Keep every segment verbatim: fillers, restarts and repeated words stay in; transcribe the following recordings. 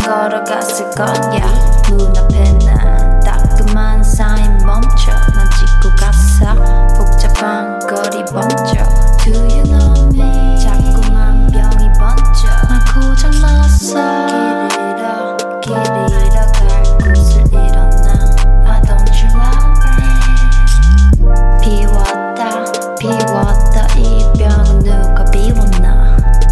걸어갔을 거야. 눈앞에 난 따끔한 사인 멈춰. 난 짚고 갔어 복잡한 거리 번쩍. Do you know me? 자꾸만 병이 번쩍. 난 고장났어. 길 잃어 길 잃어 갈 곳을 잃었나. Why don't you love me? 비웠다 비웠다 이 병은 누가 비웠나.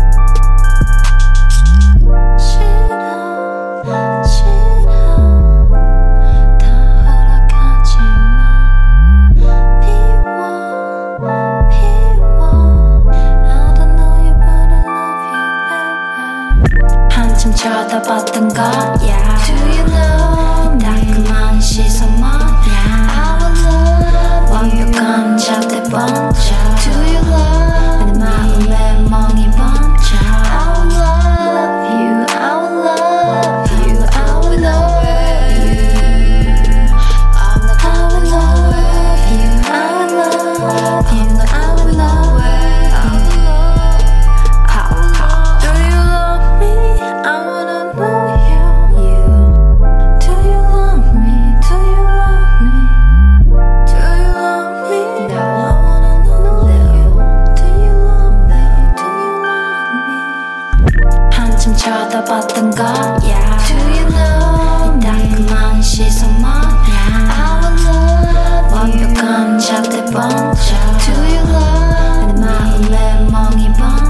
한참 쳐다봤던 거야. Do you know 따끔한 시선 뭐야. I will love 완벽한 작대 번쩍. Do you love 내 마음에 멍이 번쩍. I will love you I will love you I will love you. I'm not going love you I will love you I will love you. 한참 쳐다봤던 거야. Do you know 따끔한 시선 뭐야. I will love 완벽한 작대 번쩍. Do you love 내 마음에 멍이 번쩍.